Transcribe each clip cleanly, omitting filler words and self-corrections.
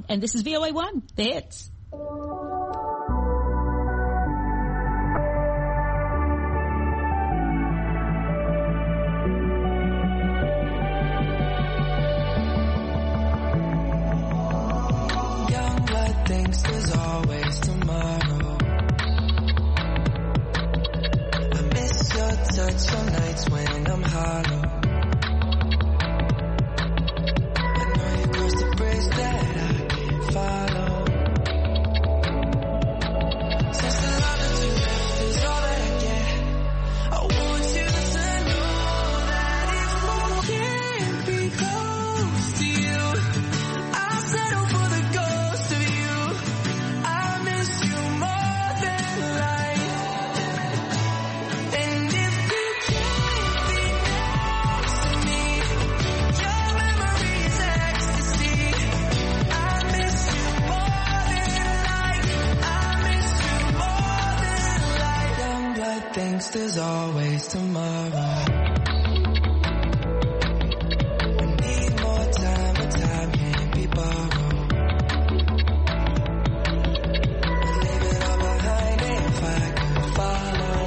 And this is VOA1, The Hits. Young blood thinks there's always tomorrow. I miss your touch on nights when I'm hollow. I know you crossed the bridge that I can't follow. Since the love that you left is all that I get, I want you to know that if I can't be close to you, I'll settle for the ghost of you. I miss you more than life. And if you can't be next to me, your memory is ecstasy. I miss you more than life. I miss you more than life. Young blood thinks there's always tomorrow. I need more time, but time can't be borrowed. I'd leave it all behind if I could follow.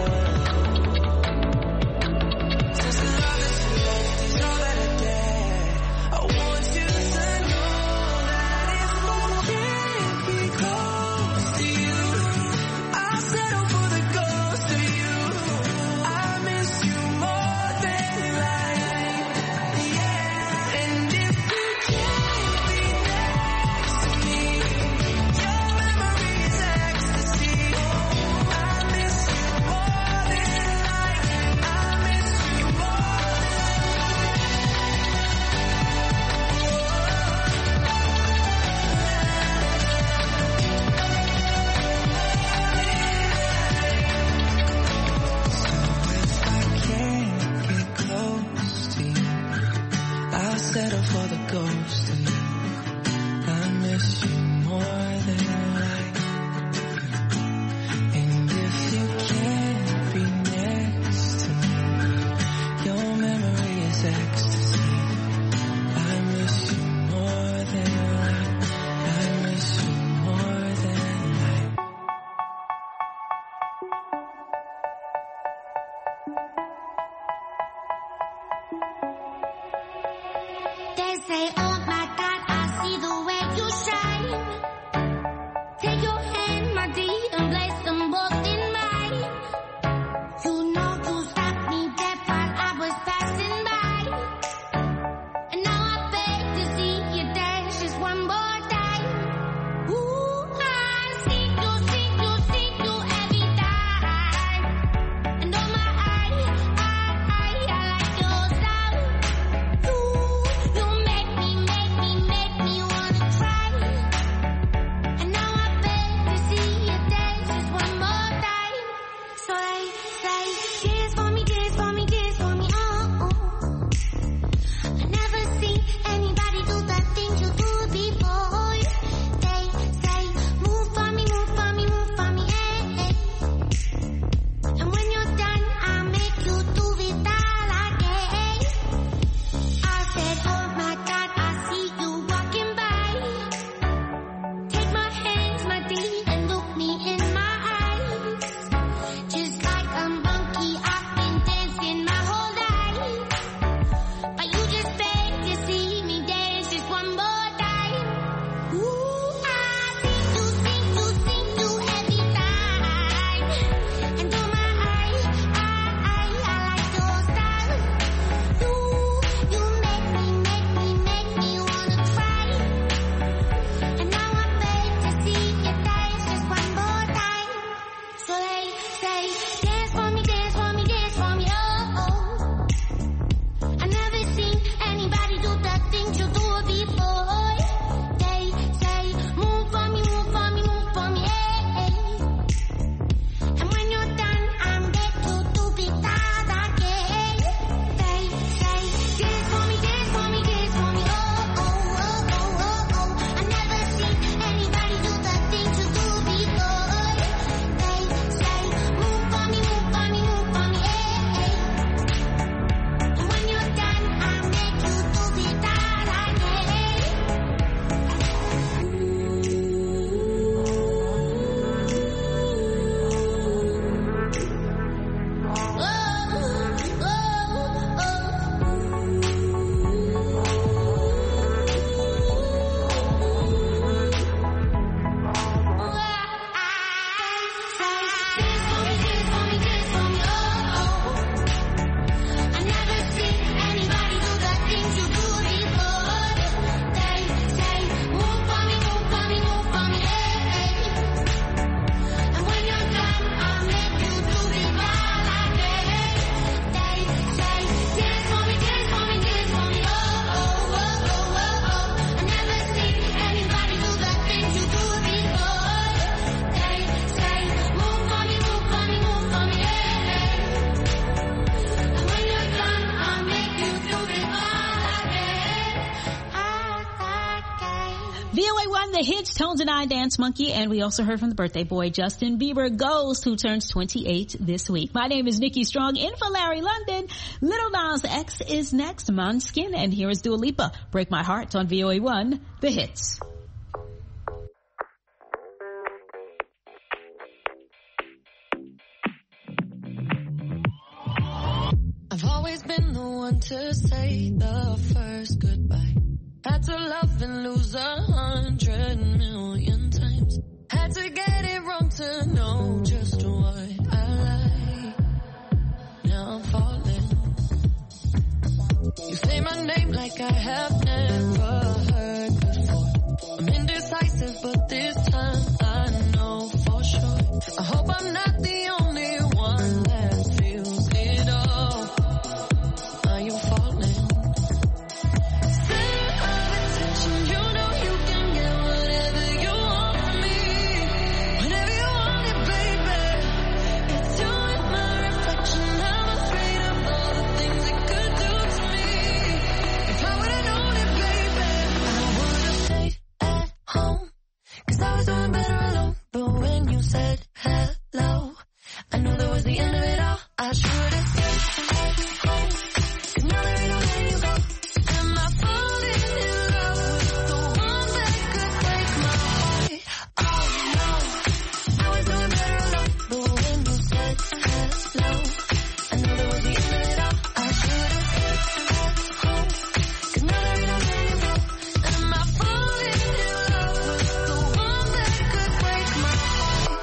Since the love that you left is all that I get, I want you to know that if I can't be close to you, I'll settle for the ghost of you. I miss you more than life. Yeah. And if you can't be next to me, your memory is ecstasy. I miss you more than life. I miss you more if I can't get close to you, I'll settle for the ghost of you. I miss you more than life. And if you can't be next to me, your memory is ecstasy. I miss you more than life. I miss you more than life. They say, oh my God, I see the way you shine. the hits, Tones and I, Dance Monkey, and we also heard from the birthday boy, Justin Bieber, Ghost, who turns 28 this week. My name is Nikki Strong, in for Larry London. Lil Nas X is next, Måneskin, and here is Dua Lipa, Break My Heart on VOA1, the hits. I've always been the one to say the first goodbye. Had to love and lose 100 million times. Had to get it wrong to know just what I like. Now I'm falling. You say my name like I have never heard before. I'm indecisive, but this time I know for sure. I hope I'm not the only one that feels it all. Are you falling? I was doing better alone, but when you said hello, I knew that was the end of it all. I should have stayed at home, 'cause now there ain't no letting you go. Am I falling in love with the one that could break my heart? Oh no, I was doing better alone, but when you said hello, I knew that was the end of it all. I should have stayed at home, 'cause now there ain't no letting you go. Am I falling in love with the one that could break my heart?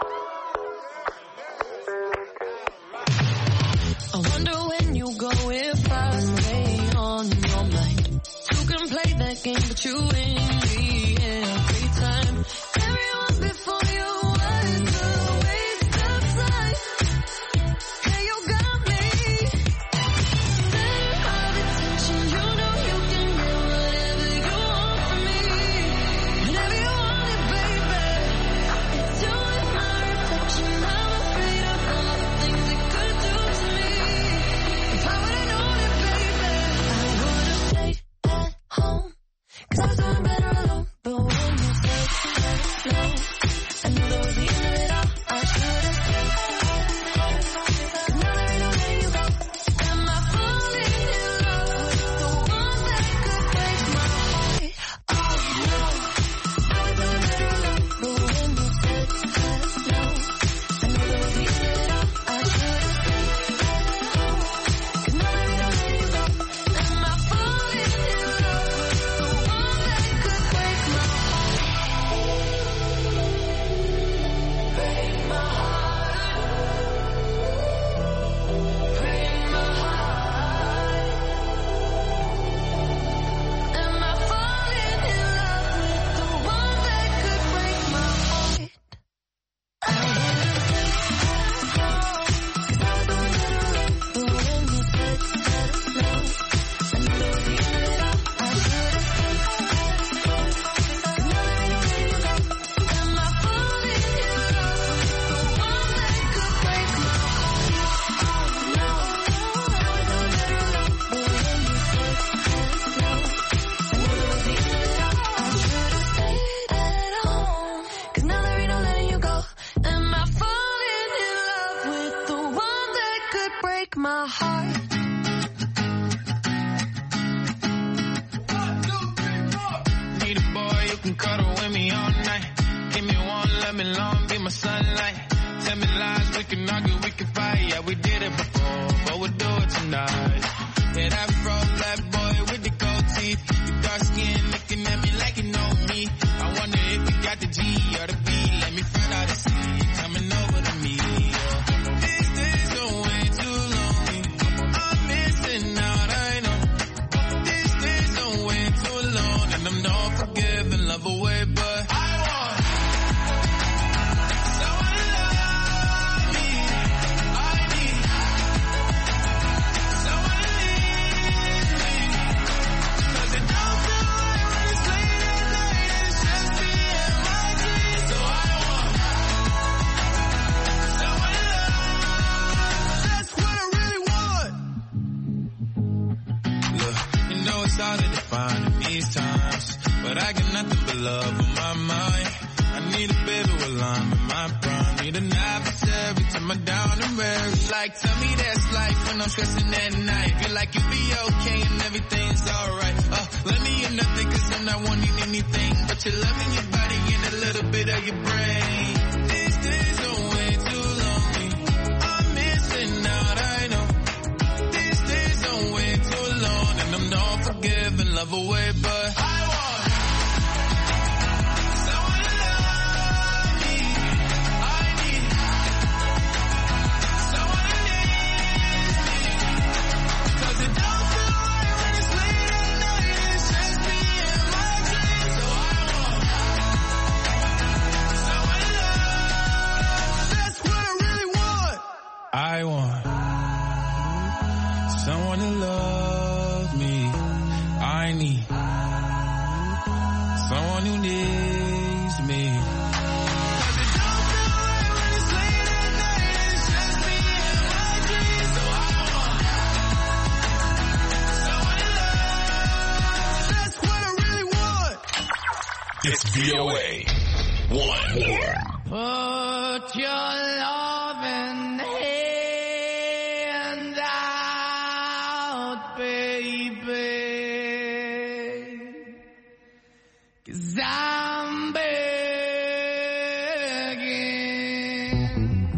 I wonder when you go if I stay on your mind. You can play that game, but you win me every time. Everyone before you was a waste of time. Yeah, you got me. Center of attention, you know you can get whatever you want from me. Whenever you want it, baby. It's you and my reflection. I'm afraid of all the things it could do to me. If I would've known it, baby, I would've stayed at home. 'Cause I was doing better alone. But when you said hello, I knew that was the end of it all. I should've stayed at home. 'Cause now there ain't no letting you go. Am I falling in love with the one that could break my heart? Oh no, I was doing better alone. But when you said hello, I knew that was the end of it all. I should've stayed at home. 'Cause now there ain't no letting you go. Am I falling in love with the one that could break my heart? Break my heart. Break my heart. Am I falling in love with the one that could break my heart? I would've stayed at home, 'cause I was doing better alone. But when you said hello, I knew that was the end of it all. I should've stayed at home, 'cause now there ain't no letting you go. Am I falling in love with the one that could break my heart? Oh no, I was doing better alone. But when you said hello, I knew that was the end of it all. I should've stayed at home, 'cause now there ain't no letting you go. Am I falling in love with the one that could break my heart? Need a boy you can cuddle with me all night. Give me one, let me long, be my sunlight. Tell me lies, we can argue, we can fight. Yeah, we did it before, but we'll do it tonight. Yeah, that fro black boy with the gold teeth. Your dark skin looking at me like you know me. I wonder if you got the G or the B. Let me find out and see you coming over to me. Yeah. These days are way too lonely. I'm missing out, I know. These days are way too long, and I'm not forgiving, love away, but I want someone to love me. I need someone to leave me. 'Cause it don't feel right when it's late at night. It's just me and my dreams. I need a baby while I'm in my prime. Need an adversary to my down and weary. Like, tell me that's life when I'm stressing at night. Feel like you'll be okay and everything's alright. Let me in nothing cause I'm not wanting anything but your love and your body and a little bit of your brain. These days are way too lonely. I'm missing out, I know. These days are way too long and I'm not forgiving love away, but I want someone to love me. I need someone who needs me. Cause it don't feel right when it's late at night. It's just me and my dreams. So I want someone to love. That's what I really want. I want someone to love me. I need someone who needs me. Cause it don't feel right when it's late at night. It's just me and my dreams. So I want someone to love. That's what I really want. It's VOA 1. Put your loving hand out, baby. 'Cause I'm begging.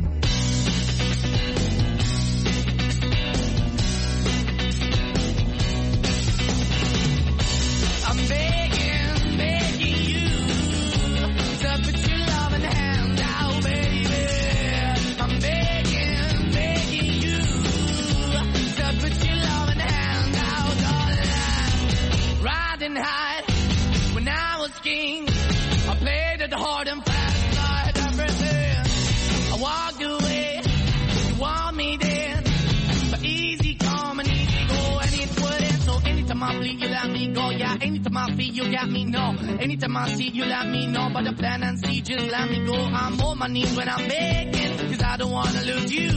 I'm begging, begging you to put your loving hand out, baby. I'm begging, begging you to put your loving hand out, darling. Riding high when I was king, I played it hard and fast, I had everything. I walked away, you want me then, but easy come and easy go, and it wouldn't. So anytime I bleed, you let me go. Yeah, anytime I feel, you got me, no. Anytime I see, you let me know. But the plan and see, just let me go. I'm on my knees when I'm begging, 'cause I don't wanna lose you.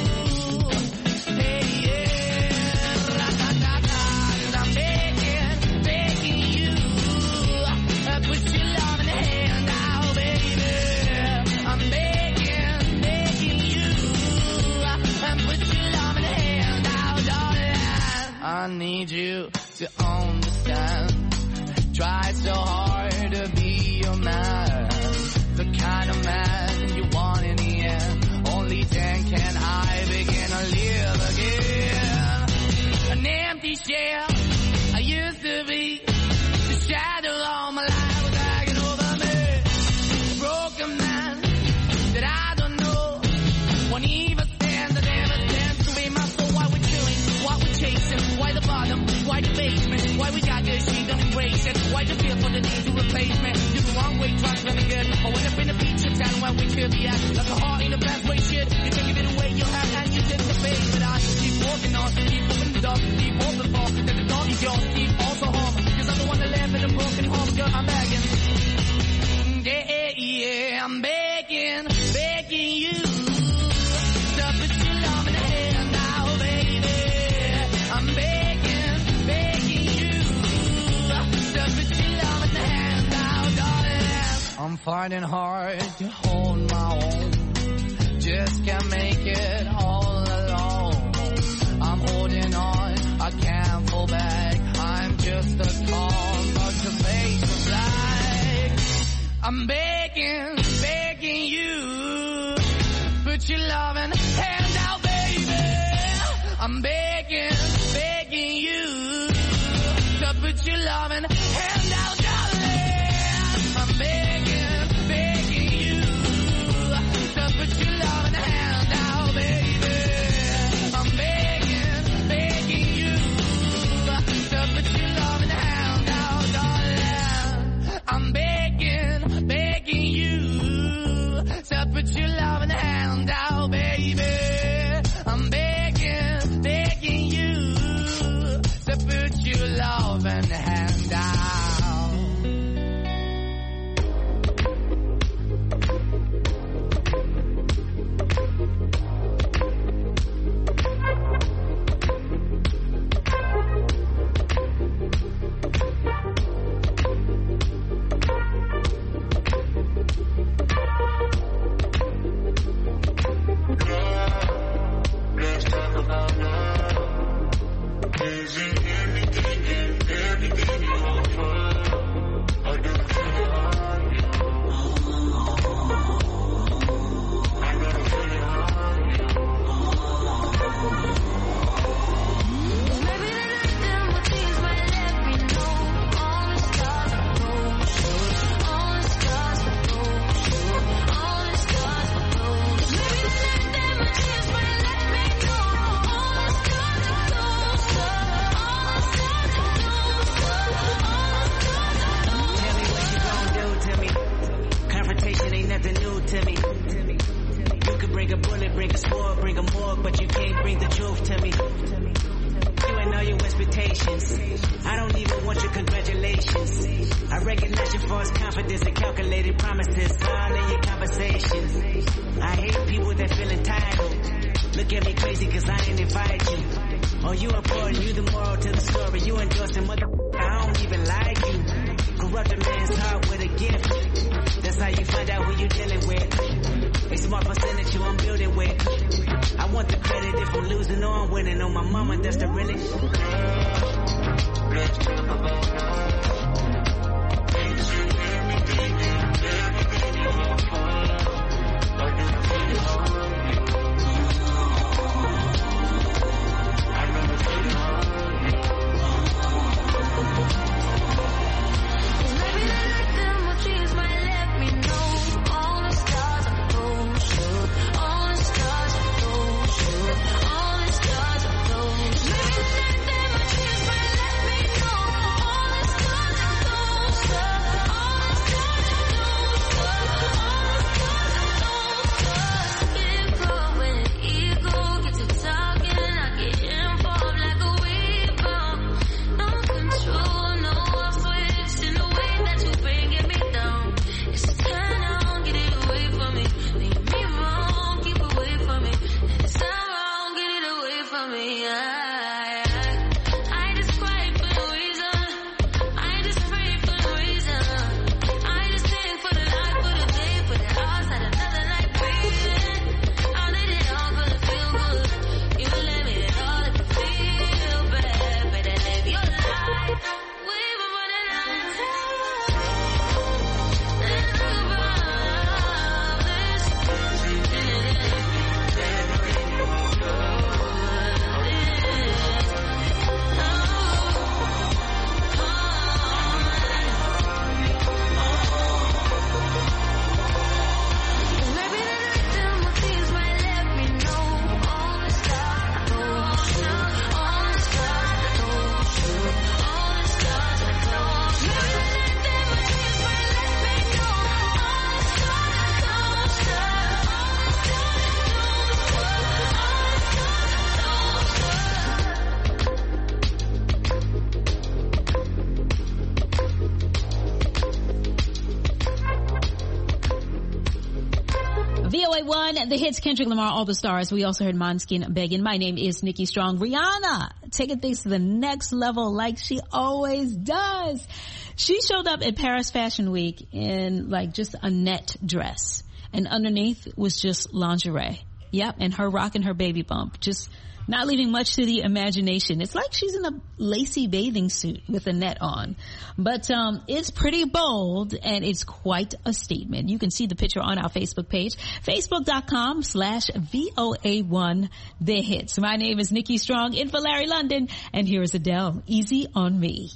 Hey, yeah, ra-da-da-da, 'cause I'm begging, begging you. Put your loving hand out, baby. I'm begging, begging you. Put your loving hand out, darling. I need you to understand. Try so hard to be your man, the kind of man you want in the end. Only then can I begin to live again. An empty shell I used to be, the shadow all my life was hanging over me. A broken man that I don't know, won't even stand, I never stand to be my soul. Why we're chilling, why we're chasing, why the bottom, why the basement, why we got good, she don't embrace it. Why the feel for the need to replace me? You're the wrong way, trying to be good. I went up in the feature town where we could be at, like a heart in a bad way, shit. You can give it away, you have, and you take the face. But I keep walking on, keep moving the dog, keep open for, that the dog is yours, keep also home. 'Cause I'm the one that live in a broken home, girl, I'm begging. Yeah, yeah, I'm begging, begging you. To put your love in the hand now, baby. I'm begging, begging you. To put your love in the hand now, darling. I'm finding hard to hold my own. Just can't make it all alone. I'm holding on, I can't fall back. I'm just a call, but the face of black. I'm begging, begging you. Put your loving hand out, baby. I'm begging, begging you. To put your loving hand out, darling. I'm begging, begging you. To put your loving hand out, baby. I'm begging, begging you. To put your loving hand out, darling. I'm begging, begging you. To put your loving hand out, baby. I'm begging, begging you. To put your loving hand out. confidence and calculated promises all in your conversations. I hate people that feel entitled. Look at me crazy cause I ain't invite you. Oh, you important, you the moral to the story. You endorsing mother, I don't even like you. Corrupt a man's heart with a gift. That's how you find out who you dealing with. A small percentage you I'm building with. I want the credit if I'm losing or I'm winning. On my mama, that's the really. VOA1, the hits, Kendrick Lamar, All the Stars. We also heard Måneskin, Begging. My name is Nikki Strong. Rihanna taking things to the next level like she always does. She showed up at Paris Fashion Week in like just a net dress, and underneath was just lingerie. Yep, and her rocking her baby bump, just not leaving much to the imagination. It's like she's in a lacy bathing suit with a net on. But it's pretty bold, and it's quite a statement. You can see the picture on our Facebook page, facebook.com/VOA1 The Hits. My name is Nikki Strong, in for Larry London, and here is Adele, Easy on Me.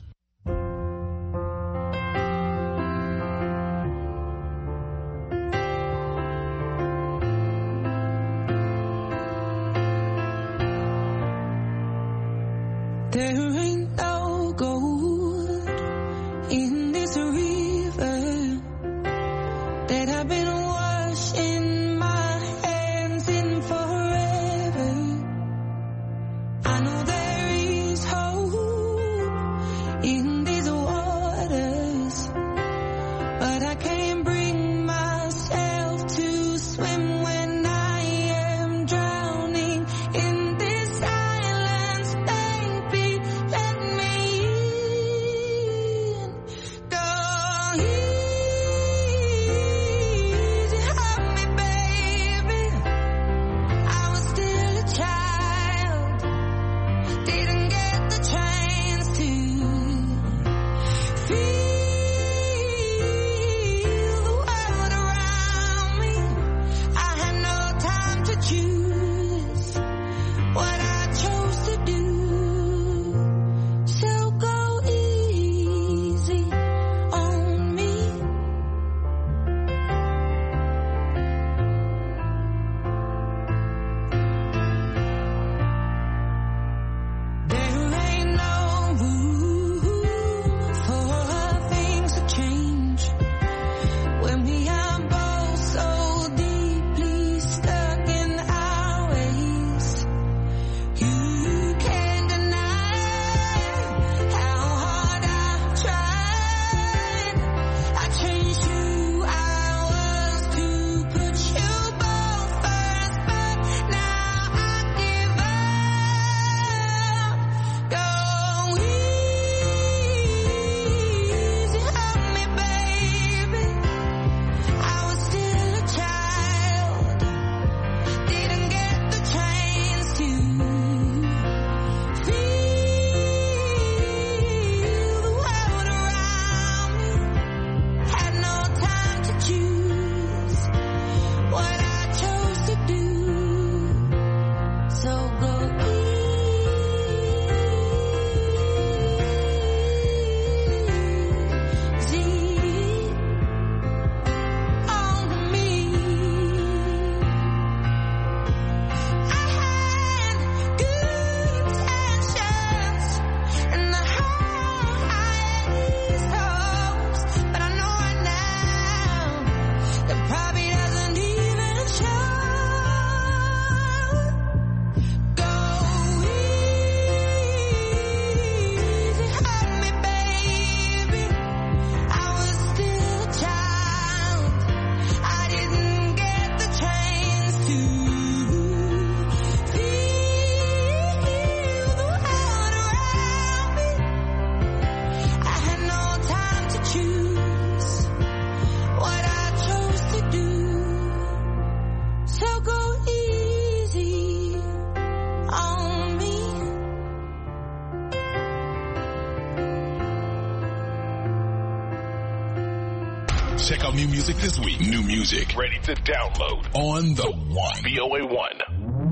There ain't no gold in this river that I've been washing my hands in forever. I know there is hope Check out new music this week. New music ready to download on the One. VOA 1.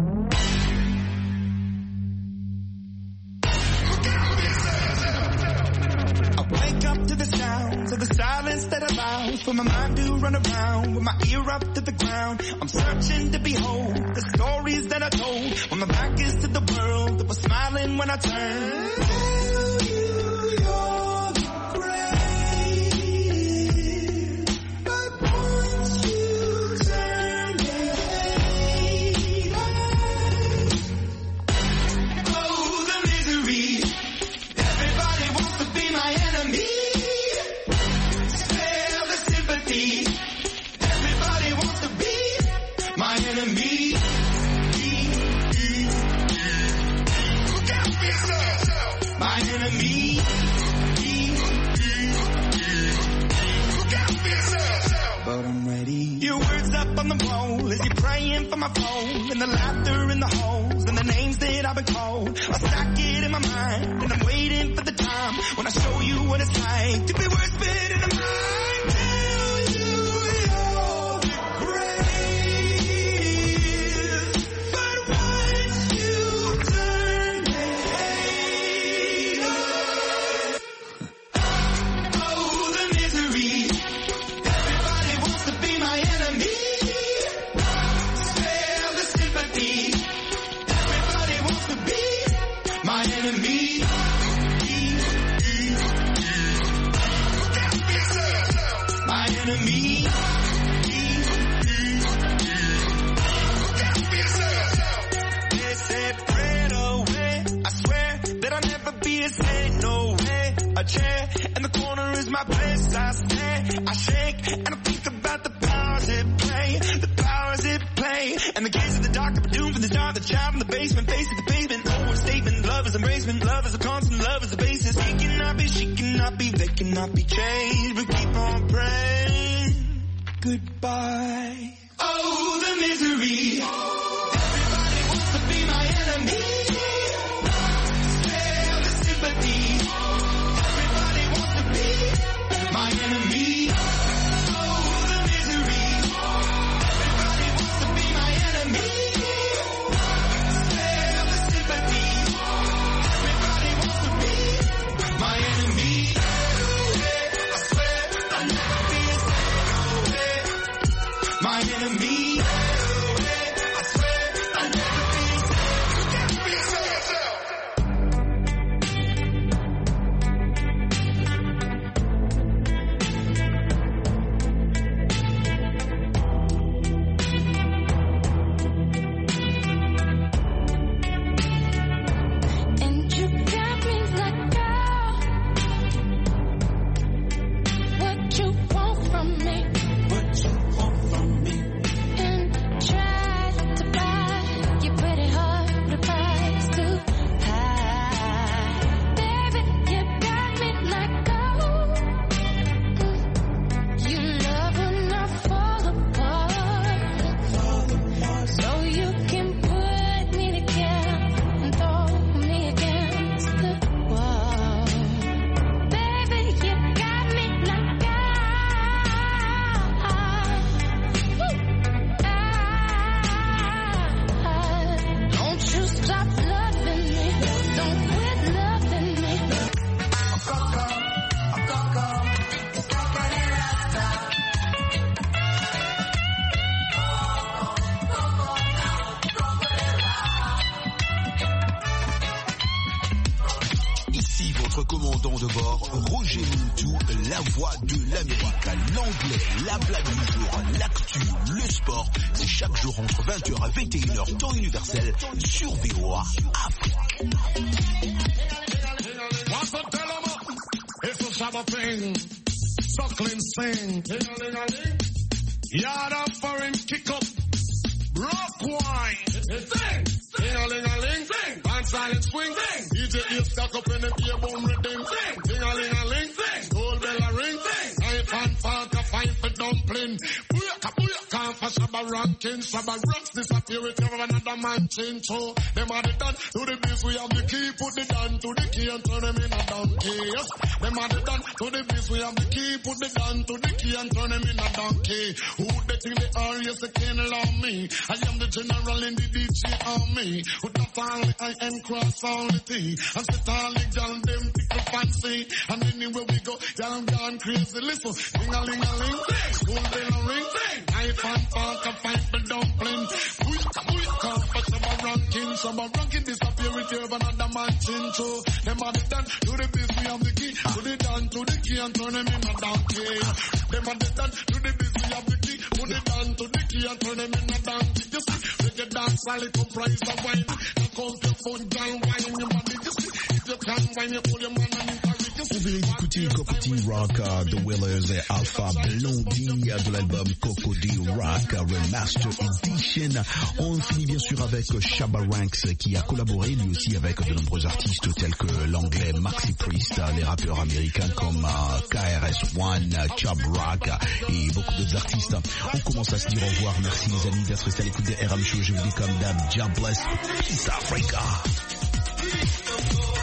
Wake up to the sounds of the silence that allows for my mind to run around with my ear up to the ground. I'm searching to behold the stories that I told when my back is to the world that was smiling when I turned. Tell you you're the greatest, but once you turn the page, oh, the misery. Everybody wants to be my enemy. Spare the sympathy. Everybody wants to be my enemy. Look out for yourself. My enemy. Look out for yourself. But I'm ready. Your words up on the wall as you're praying for my phone, and the laughter in the holes and the names that I've been called. I stack it in my mind and I'm waiting for the time when I show you what it's like to be worse fit in the mind. Tell you you're the greatest, but once you turn the hate, oh, the misery. Everybody wants to be my enemy. Spare the sympathy. Everybody wants to be my enemy. My enemy. They said pray away. I swear that I'll never be a saint. No way. A chair in the corner is my place. I stay, I shake, and I think about the powers it play. The powers it play. And the gates of the dark are doomed for the dark. The child in the basement, facing the pavement. Overstatement. Love is embracement. Love is a constant. Love is the basis. He cannot be, she cannot be, they cannot be changed. But keep on praying. Goodbye. Oh, the misery. Everybody wants to be my enemy. Spare the sympathy. Everybody wants to be my enemy. Oh, the misery. Everybody wants to be my enemy. Spare the sympathy. Everybody wants to be my enemy. I swear I'll never be a saint. My enemy. I swear I'll never be a saint. You can't be a saint. And you got me like, girl, what you want from me? What you want from me? And try to buy your pretty heart with a price too high. Baby, you got me like gold. You love when I fall apart. So you can put me together and throw me against the wall. Baby, you got me like don't you stop loving me. Don't quit loving me. Ici votre commandant de bord, Roger Mintou, la voix de l'Amérique, l'anglais, la blague du jour, l'actu, le sport. C'est chaque jour entre 20h à 21h, temps universel, sur VOA Afrique. What's up, tell 'em up? It's a Shabba thing. Suckling sing. Yard up for him, kick up. Rock wine. Sing. Ding-a-ling-a-ling. Sing. Band silent swing. Sing. DJ is stuck up in the beer bone rhythm. Sing. Ding-a-ling-a-ling. Sing. Gold bell a ring. Sing. Knife and fork a fight for dumpling. Booyaka, booyaka. Come for Shabba ranking, Shabba rocks disappear with another man change. So them are the done to the biz, we have the key, put the down to the key and turn them in a donkey. Yes, them are the done to the biz, we have the key, put the down to the key and turn them in a donkey. Who they think they are? Yes, they can't allow me. I am the general in the DJ army. With the family, I am cross all the thing. And sit all the gal, them tickle fancy. And anywhere we go, y'all gone crazy. Listen, ding-a-ling-a-ling, school bell a ring. Knife and fork, a fight for dumpling. We come for Shabba ranking disappear with you, another man chin. So them are the done to the biz, we have the key. To the down to the key and turn them in a donkey. Them are the done to the biz, we have the key. Put it down to the key and turn them in a donkey. You see, reggae dance while it comprise of wine. Now come to your phone, girl, wine your body. You see, if you can wine, you pull your man and you carry. On vient d'écouter Cocody Rock, The Willers et Alpha Blondie de l'album Cocody Rock Remaster Edition. On finit bien sûr avec Shabba Ranks qui a collaboré lui aussi avec de nombreux artistes tels que l'anglais Maxi Priest, les rappeurs américains comme KRS-One, Chubb Rock et beaucoup d'autres artistes. On commence à se dire au revoir. Merci les amis d'être restés à l'écoute des RM Show. Je vous dis comme d'hab, God bless East Africa.